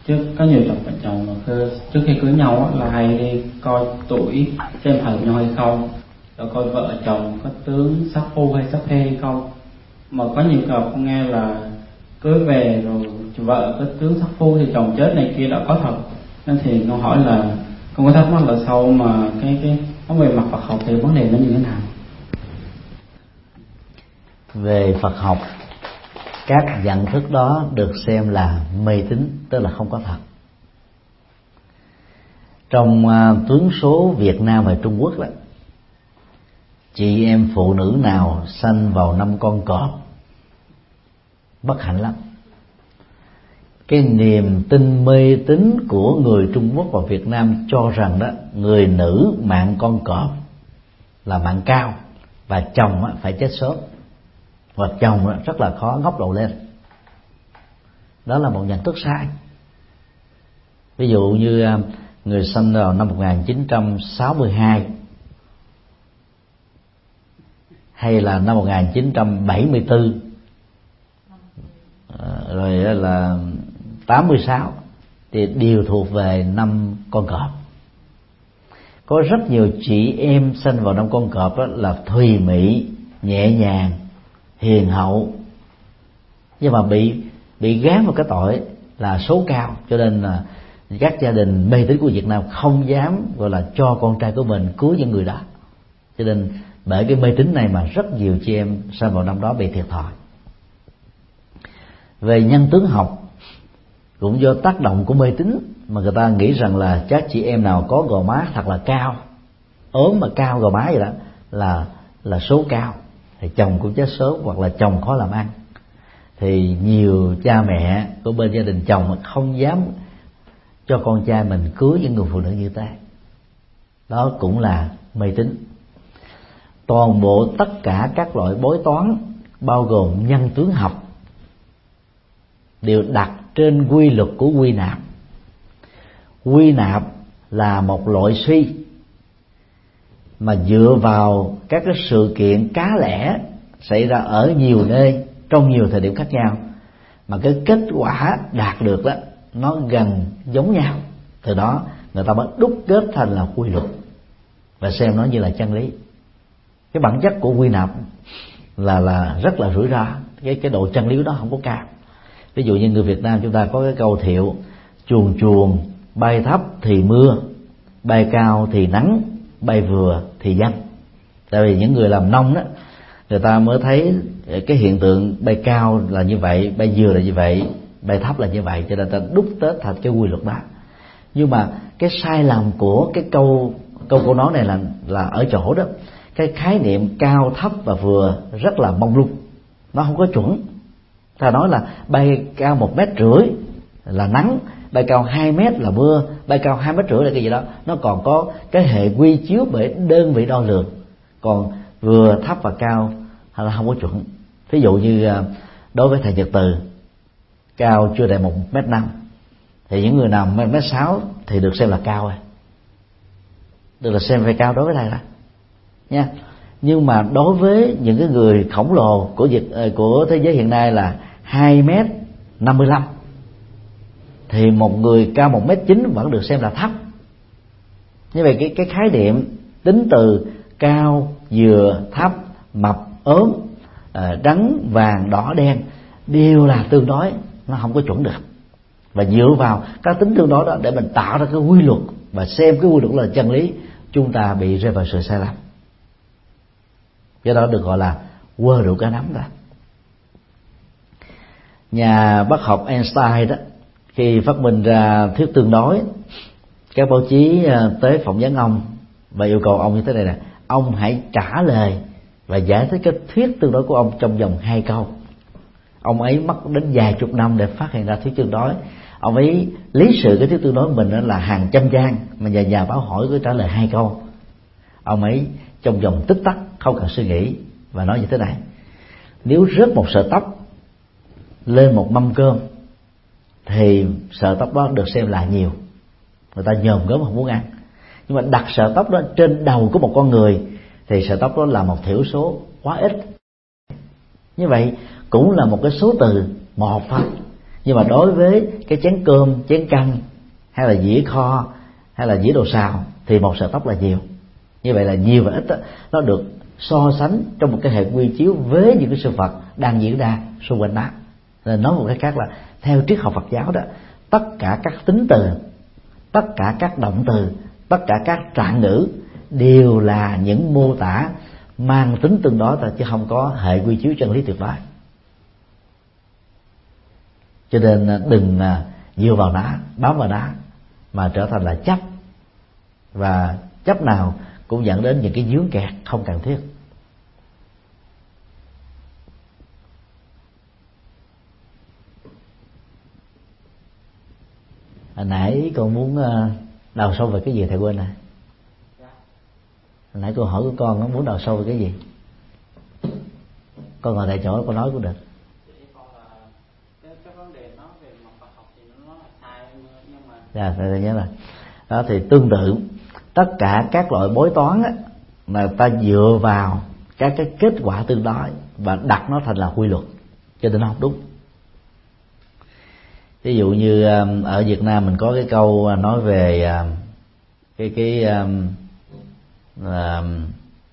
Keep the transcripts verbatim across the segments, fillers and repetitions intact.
trước có nhiều cặp vợ chồng mà cứ, trước khi cưới nhau á, là hay đi coi tuổi xem hợp nhau hay không, rồi coi vợ chồng có tướng sắc phu hay sắc phê hay không. Mà có nhiều cặp nghe là cưới về rồi vợ có tướng sắc phu thì chồng chết này kia đã có thật. Nên thì con hỏi là con có thắc mắc là sau mà cái cái nó về mặt Phật học thì vấn đề nó như thế nào? Về Phật học, các nhận thức đó được xem là mê tín, tức là không có thật. Trong uh, tướng số Việt Nam và Trung Quốc đó, chị em phụ nữ nào sanh vào năm con cọp bất hạnh lắm. Cái niềm tin mê tín của người Trung Quốc và Việt Nam cho rằng đó, người nữ mạng con cọp là mạng cao và chồng phải chết sớm, và chồng rất là khó ngóc đầu lên. Đó là một nhận thức sai. Ví dụ như người sinh vào năm một nghìn chín trăm sáu mươi hai hay là năm một nghìn chín trăm bảy mươi tư rồi là tám mươi sáu thì đều thuộc về năm con cọp. Có rất nhiều chị em sinh vào năm con cọp đó là thùy mị, nhẹ nhàng, hiền hậu, nhưng mà bị bị gán vào cái tội là số cao, cho nên là các gia đình mê tín của Việt Nam không dám gọi là cho con trai của mình cưới những người đó. Cho nên bởi cái mê tín này mà rất nhiều chị em sinh vào năm đó bị thiệt thòi. Về nhân tướng học, cũng do tác động của mê tín mà người ta nghĩ rằng là các chị em nào có gò má thật là cao, ốm mà cao gò má vậy đó là là số cao, thì chồng cũng chết sớm hoặc là chồng khó làm ăn. Thì nhiều cha mẹ của bên gia đình chồng mà không dám cho con trai mình cưới những người phụ nữ như thế. Đó cũng là mê tín. Toàn bộ tất cả các loại bói toán bao gồm nhân tướng học đều đặt trên quy luật của quy nạp. Quy nạp là một loại suy mà dựa vào các cái sự kiện cá lẻ xảy ra ở nhiều nơi trong nhiều thời điểm khác nhau, mà cái kết quả đạt được đó nó gần giống nhau. Từ đó người ta mới đúc kết thành là quy luật và xem nó như là chân lý. Cái bản chất của quy nạp là là rất là rủi ro, cái cái độ chân lý đó không có cao. Ví dụ như người Việt Nam chúng ta có cái câu thiệu: chuồn chuồn bay thấp thì mưa, bay cao thì nắng, bay vừa thì danh. Tại vì những người làm nông đó, người ta mới thấy cái hiện tượng bay cao là như vậy, bay vừa là như vậy, bay thấp là như vậy, cho nên ta đúc kết thành cái quy luật đó. Nhưng mà cái sai lầm của cái câu câu câu nói này là là ở chỗ đó, cái khái niệm cao thấp và vừa rất là mông lung, nó không có chuẩn. Ta nói là bay cao một mét rưỡi là nắng, bay cao hai mét là mưa, bay cao hai mét rưỡi là cái gì đó, nó còn có cái hệ quy chiếu bởi đơn vị đo lường. Còn vừa thấp và cao là không có chuẩn. Ví dụ như đối với thầy Nhật Từ, cao chưa đầy một mét năm, thì những người nào một mét sáu thì được xem là cao rồi, được là xem phải cao đối với thầy đó nha. Nhưng mà đối với những cái người khổng lồ của Việt của thế giới hiện nay là hai mét năm mươi lăm, thì một người cao một mét chín vẫn được xem là thấp. Như vậy cái cái khái niệm tính từ cao, vừa, thấp, mập, ốm, trắng, vàng, đỏ, đen đều là tương đối, nó không có chuẩn được. Và dựa vào các tính tương đối đó để mình tạo ra cái quy luật và xem cái quy luật là chân lý, chúng ta bị rơi vào sự sai lầm. Do đó được gọi là quơ rượu cá nắm đó. Nhà bác học Einstein đó, khi phát minh ra thuyết tương đối, các báo chí tới phỏng vấn ông và yêu cầu ông như thế này nè: ông hãy trả lời và giải thích cái thuyết tương đối của ông trong vòng hai câu. Ông ấy mất đến vài chục năm để phát hiện ra thuyết tương đối. Ông ấy lý sự cái thuyết tương đối của mình đó là hàng trăm trang, mà nhà nhà báo hỏi cứ trả lời hai câu. Ông ấy trong vòng tích tắc không cần suy nghĩ và nói như thế này: nếu rớt một sợi tóc lên một mâm cơm thì sợi tóc đó được xem là nhiều, người ta nhòm gớm không muốn ăn. Nhưng mà đặt sợi tóc đó trên đầu của một con người thì sợi tóc đó là một thiểu số quá ít. Như vậy cũng là một cái số từ một thôi, Nhưng mà đối với cái chén cơm, chén canh hay là dĩa kho hay là dĩa đồ xào thì một sợi tóc là nhiều. Như vậy là nhiều và ít đó, nó được so sánh trong một cái hệ quy chiếu với những cái sự vật đang diễn ra xung quanh đó. Nên nói một cái khác là theo triết học Phật giáo đó, tất cả các tính từ, tất cả các động từ, tất cả các trạng ngữ đều là những mô tả mang tính tương đối thôi, chứ không có hệ quy chiếu chân lý tuyệt đối. Cho nên đừng dựa vào nó, bám vào nó mà trở thành là chấp, và chấp nào cũng dẫn đến những cái vướng kẹt không cần thiết. Hồi nãy con muốn đào sâu về cái gì thầy quên này? Hồi nãy cô hỏi của con nó muốn đào sâu về cái gì? Con ngồi tại chỗ con nói cũng được. Dạ, thầy nhớ là đó. Thì tương tự tất cả các loại bói toán á, mà ta dựa vào các cái kết quả tương đối và đặt nó thành là quy luật, cho nên nó không đúng. Ví dụ như ở Việt Nam mình có cái câu nói về cái cái cái,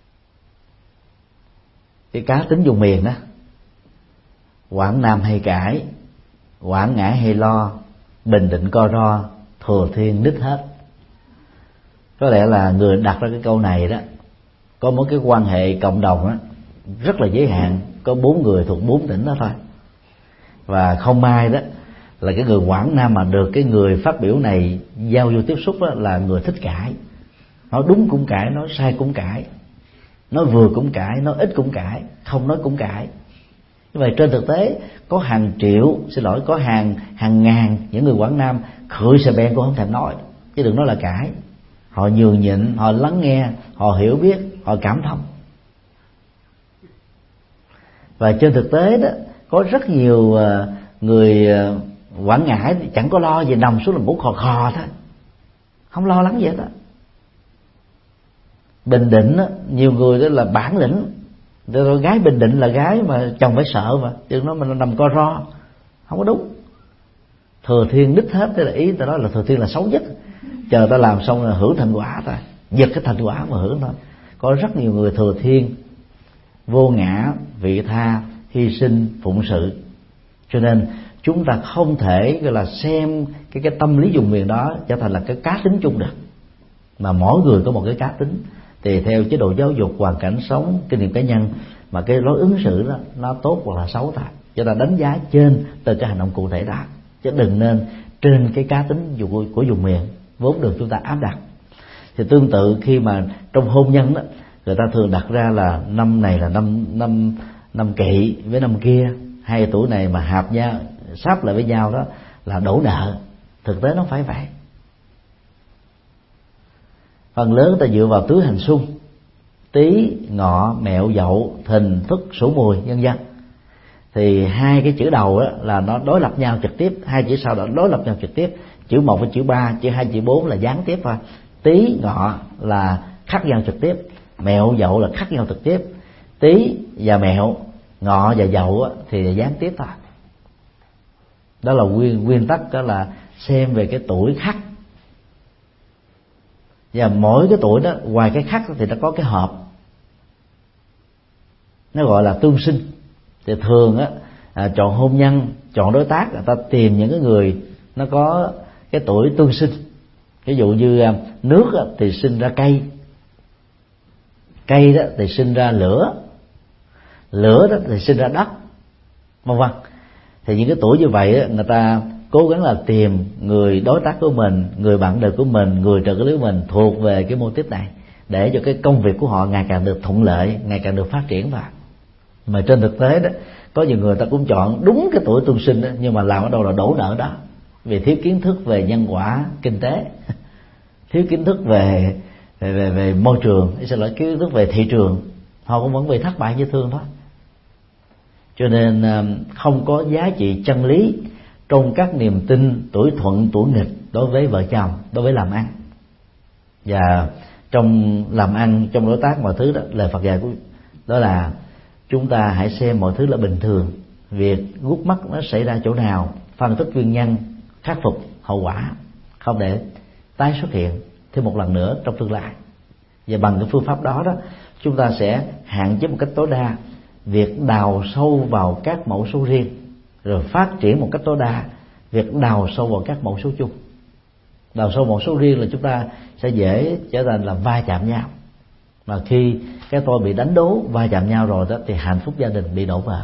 cái cá tính vùng miền đó: Quảng Nam hay cãi, Quảng Ngãi hay lo, Bình Định co ro, Thừa Thiên đích hết. Có lẽ là người đặt ra cái câu này đó có một cái quan hệ cộng đồng đó, rất là giới hạn, có bốn người thuộc bốn tỉnh đó thôi. Và không may đó là cái người Quảng Nam mà được cái người phát biểu này giao du tiếp xúc đó là người thích cãi. Nói đúng cũng cãi, nói sai cũng cãi, nói vừa cũng cãi, nói ít cũng cãi, không nói cũng cãi. Như vậy trên thực tế có hàng triệu, xin lỗi, có hàng hàng ngàn những người Quảng Nam khơi xà beng cũng không thèm nói, chứ đừng nói là cãi. Họ nhường nhịn, họ lắng nghe, họ hiểu biết, họ cảm thông. Và trên thực tế đó có rất nhiều người Quảng Ngãi chẳng có lo gì, nằm xuống là ngủ khò khò thôi, không lo lắng gì hết đó. Bình Định đó, nhiều người đó là bản lĩnh, rồi gái Bình Định là gái mà chồng phải sợ mà, chứ nó mình nằm co ro, không có đúng. Thừa Thiên đích hết, tức là ý ta nói là Thừa Thiên là xấu nhất, chờ ta làm xong là hưởng thành quả ta, giật cái thành quả mà hưởng thôi. Có rất nhiều người Thừa Thiên vô ngã, vị tha, hy sinh, phụng sự. Cho nên chúng ta không thể gọi là xem cái cái tâm lý vùng miền đó trở thành là cái cá tính chung được, mà mỗi người có một cái cá tính. Thì theo chế độ giáo dục, hoàn cảnh sống, kinh nghiệm cá nhân mà cái lối ứng xử đó nó tốt hoặc là xấu ta, cho ta đánh giá trên từ cái hành động cụ thể đó, chứ đừng nên trên cái cá tính của, của vùng miền vốn được chúng ta áp đặt. Thì tương tự khi mà trong hôn nhân đó, người ta thường đặt ra là năm này là năm năm năm kỵ với năm kia, hai tuổi này mà hợp nhau sắp lại với nhau đó là đổ nợ. Thực tế nó phải vậy. Phần lớn ta dựa vào tứ hành xung: Tý, Ngọ, Mẹo, Dậu, Thìn, Tuất, Sửu, Mùi, vân vân. Thì hai cái chữ đầu đó là nó đối lập nhau trực tiếp, hai chữ sau đó đối lập nhau trực tiếp. Chữ một với chữ ba, chữ hai, chữ bốn là gián tiếp thôi. Tý, Ngọ là khắc nhau trực tiếp, Mẹo, Dậu là khắc nhau trực tiếp. Tý và Mẹo, Ngọ và Dậu thì là gián tiếp thôi. Đó là nguyên nguyên tắc, đó là xem về cái tuổi khắc. Và mỗi cái tuổi đó, ngoài cái khắc thì nó có cái hợp, nó gọi là tương sinh. Thì thường á, à, chọn hôn nhân, chọn đối tác, người ta tìm những cái người nó có cái tuổi tương sinh. Ví dụ như à, nước á, thì sinh ra cây, cây đó thì sinh ra lửa, lửa đó thì sinh ra đất, vân vân. Thì những cái tuổi như vậy á, người ta cố gắng là tìm người đối tác của mình, người bạn đời của mình, người trợ lý của mình thuộc về cái mô típ này, để cho cái công việc của họ ngày càng được thuận lợi, ngày càng được phát triển vào. Mà trên thực tế đó, có nhiều người ta cũng chọn đúng cái tuổi tương sinh đó, nhưng mà làm ở đâu là đổ nợ đó, vì thiếu kiến thức về nhân quả kinh tế, thiếu kiến thức về về về, về môi trường, xin lỗi, kiến thức về thị trường, họ cũng vẫn bị thất bại như thường thôi. Cho nên không có giá trị chân lý trong các niềm tin tuổi thuận tuổi nghịch đối với vợ chồng, đối với làm ăn. Và trong làm ăn, trong đối tác mọi thứ đó, lời Phật dạy của đó là chúng ta hãy xem mọi thứ là bình thường. Việc gút mắt nó xảy ra chỗ nào phân tích nguyên nhân, khắc phục hậu quả, không để tái xuất hiện thêm một lần nữa trong tương lai. Và bằng cái phương pháp đó đó, chúng ta sẽ hạn chế một cách tối đa việc đào sâu vào các mẫu số riêng, rồi phát triển một cách tối đa việc đào sâu vào các mẫu số chung. Đào sâu mẫu số riêng là chúng ta sẽ dễ trở thành là va chạm nhau, mà khi cái tôi bị đánh đố va chạm nhau rồi đó thì hạnh phúc gia đình bị đổ vỡ.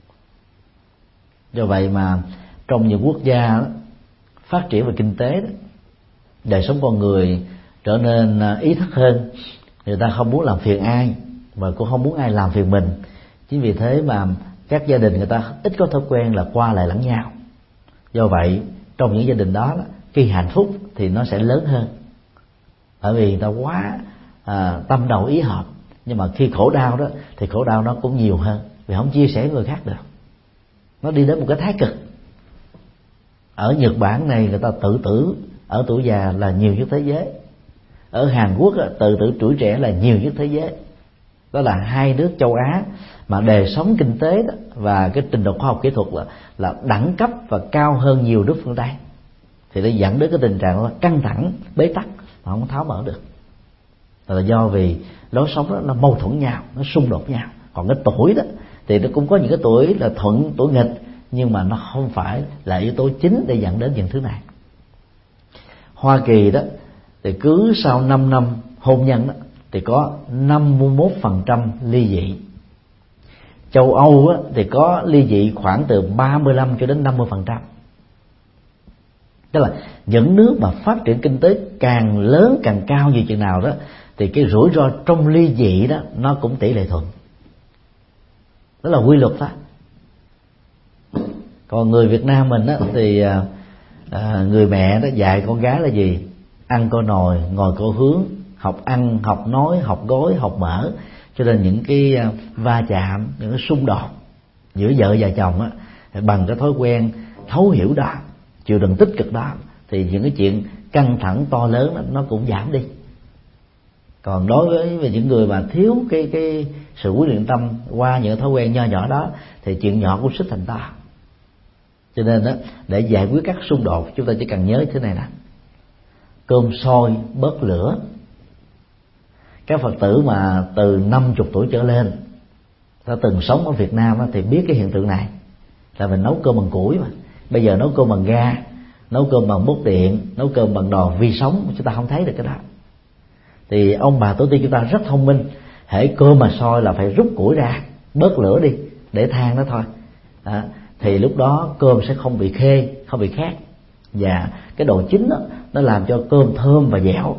Do vậy mà trong những quốc gia đó, phát triển về kinh tế đó, đời sống con người trở nên ý thức hơn, người ta không muốn làm phiền ai và cũng không muốn ai làm phiền mình. Chính vì thế mà các gia đình người ta ít có thói quen là qua lại lẫn nhau. Do vậy trong những gia đình đó, khi hạnh phúc thì nó sẽ lớn hơn, bởi vì người ta quá à, tâm đầu ý hợp. Nhưng mà khi khổ đau đó thì khổ đau nó cũng nhiều hơn, vì không chia sẻ với người khác được. Nó đi đến một cái thái cực. Ở Nhật Bản này người ta tự tử ở tuổi già là nhiều nhất thế giới. Ở Hàn Quốc tự tử tuổi trẻ là nhiều nhất thế giới. Đó là hai nước châu Á mà đời sống kinh tế đó và cái trình độ khoa học kỹ thuật là, là đẳng cấp và cao hơn nhiều nước phương Tây. Thì nó dẫn đến cái tình trạng là căng thẳng, bế tắc mà không tháo mở được. Đó là do vì lối sống đó nó mâu thuẫn nhau, nó xung đột nhau. Còn cái tuổi đó thì nó cũng có những cái tuổi là thuận, tuổi nghịch, nhưng mà nó không phải là yếu tố chính để dẫn đến những thứ này. Hoa Kỳ đó thì cứ sau năm năm hôn nhân đó thì có năm mươi mốt phần trăm ly dị. Châu Âu á, thì có ly dị khoảng từ ba mươi lăm cho đến năm mươi phần trăm. Tức là những nước mà phát triển kinh tế càng lớn càng cao như chừng nào đó thì cái rủi ro trong ly dị đó nó cũng tỷ lệ thuận. Đó là quy luật đó. Còn người Việt Nam mình á, thì à, người mẹ đó dạy con gái là gì? Ăn cô nồi, ngồi cô hướng, học ăn, học nói, học gói, học mở. Cho nên những cái va chạm, những cái xung đột giữa vợ và chồng á, bằng cái thói quen thấu hiểu đó, chịu đựng tích cực đó, thì những cái chuyện căng thẳng to lớn đó, nó cũng giảm đi. Còn đối với những người mà thiếu cái cái sự quyết định tâm qua những thói quen nho nhỏ đó thì chuyện nhỏ cũng xích thành to. Cho nên đó, để giải quyết các xung đột chúng ta chỉ cần nhớ thế này nè: cơm sôi bớt lửa. Các Phật tử mà từ năm mươi tuổi trở lên ta từng sống ở Việt Nam thì biết cái hiện tượng này, là mình nấu cơm bằng củi mà. Bây giờ nấu cơm bằng ga, nấu cơm bằng bút điện, nấu cơm bằng đò vi sóng, chúng ta không thấy được cái đó. Thì ông bà tổ tiên chúng ta rất thông minh, hễ cơm mà sôi là phải rút củi ra, bớt lửa đi để than nó thôi. À, thì lúc đó cơm sẽ không bị khê, không bị khét, và cái độ chín đó, nó làm cho cơm thơm và dẻo.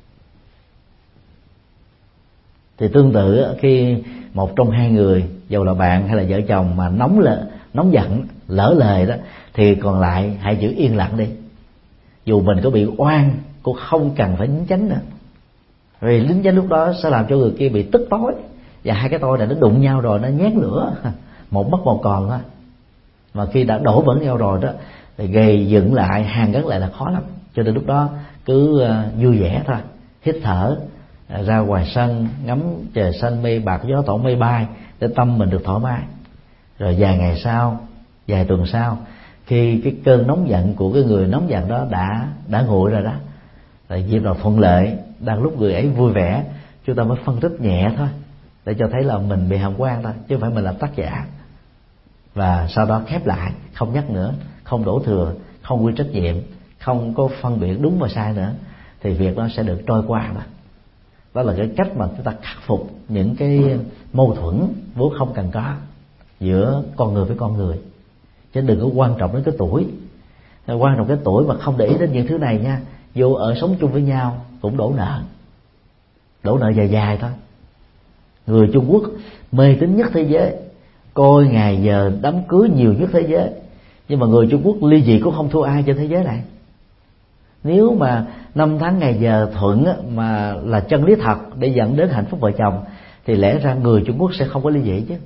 Thì tương tự khi một trong hai người, dầu là bạn hay là vợ chồng, mà nóng lợ, nóng giận, lỡ lời đó, thì còn lại hãy giữ yên lặng đi. Dù mình có bị oan cũng không cần phải lính chánh nữa, vì lính chánh lúc đó sẽ làm cho người kia bị tức tối, và hai cái tôi này nó đụng nhau rồi nó nhét lửa, một mất một còn thôi. Mà khi đã đổ vỡ nhau rồi đó thì gây dựng lại, hàn gắn lại là khó lắm. Cho nên lúc đó cứ vui vẻ thôi, hít thở, ra ngoài sân ngắm trời xanh mây bạc gió tổ mây bay để tâm mình được thoải mái. Rồi vài ngày sau, vài tuần sau, khi cái cơn nóng giận của cái người nóng giận đó đã đã nguội rồi đó, tại dịp nào thuận lợi, đang lúc người ấy vui vẻ, chúng ta mới phân tích nhẹ thôi để cho thấy là mình bị hàm quan thôi, chứ không phải mình là tác giả. Và sau đó khép lại, không nhắc nữa, không đổ thừa, không quy trách nhiệm, không có phân biệt đúng và sai nữa, thì việc đó sẽ được trôi qua đó. Đó là cái cách mà chúng ta khắc phục những cái mâu thuẫn vốn không cần có giữa con người với con người. Chứ đừng có quan trọng đến cái tuổi, quan trọng cái tuổi mà không để ý đến những thứ này nha. Vô ở sống chung với nhau cũng đổ nợ, đổ nợ dài dài thôi. Người Trung Quốc mê tín nhất thế giới, coi ngày giờ đám cưới nhiều nhất thế giới, nhưng mà người Trung Quốc ly dị cũng không thua ai trên thế giới này. Nếu mà năm tháng ngày giờ thuận á, mà là chân lý thật để dẫn đến hạnh phúc vợ chồng, thì lẽ ra người Trung Quốc sẽ không có ly dị chứ.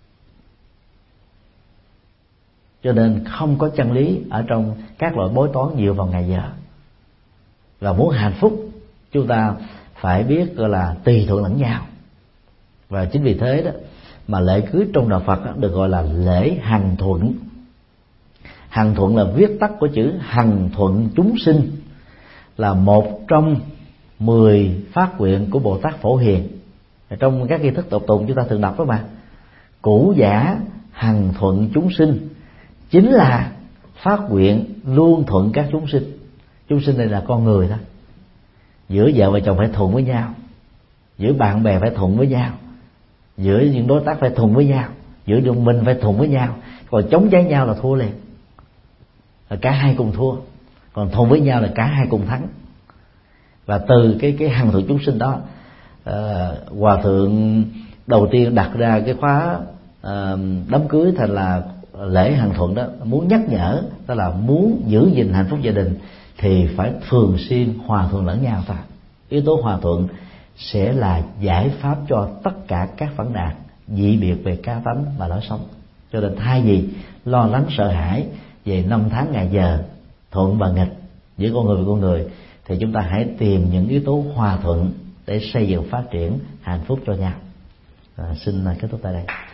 Cho nên không có chân lý ở trong các loại bói toán dựa vào ngày giờ. Và muốn hạnh phúc, chúng ta phải biết gọi là tùy thuận lẫn nhau. Và chính vì thế đó mà lễ cưới trong đạo Phật đó được gọi là lễ hằng thuận. Hằng thuận là viết tắt của chữ hằng thuận chúng sinh, là một trong mười phát nguyện của Bồ Tát Phổ Hiền. Trong các nghi thức tục tụng chúng ta thường đọc đó mà, cũ giả hằng thuận chúng sinh chính là phát nguyện luôn thuận các chúng sinh. Chúng sinh này là con người đó. Giữa vợ và chồng phải thuận với nhau, giữa bạn bè phải thuận với nhau, giữa những đối tác phải thuận với nhau, giữa đồng minh phải thuận với nhau. Còn chống trái nhau là thua liền, là cả hai cùng thua. Còn thuận với nhau là cả hai cùng thắng. Và từ cái cái hằng thuận chúng sinh đó, uh, hòa thượng đầu tiên đặt ra cái khóa uh, đám cưới thành là lễ hằng thuận đó, muốn nhắc nhở, đó là muốn giữ gìn hạnh phúc gia đình thì phải thường xuyên hòa thuận lẫn nhau ta. Yếu tố hòa thuận sẽ là giải pháp cho tất cả các vấn nạn dị biệt về cá tánh và lối sống. Cho nên thay vì lo lắng sợ hãi về năm tháng ngày giờ, thuận và nghịch giữa con người và con người, thì chúng ta hãy tìm những yếu tố hòa thuận để xây dựng phát triển hạnh phúc cho nhau. À, xin kết thúc tại đây.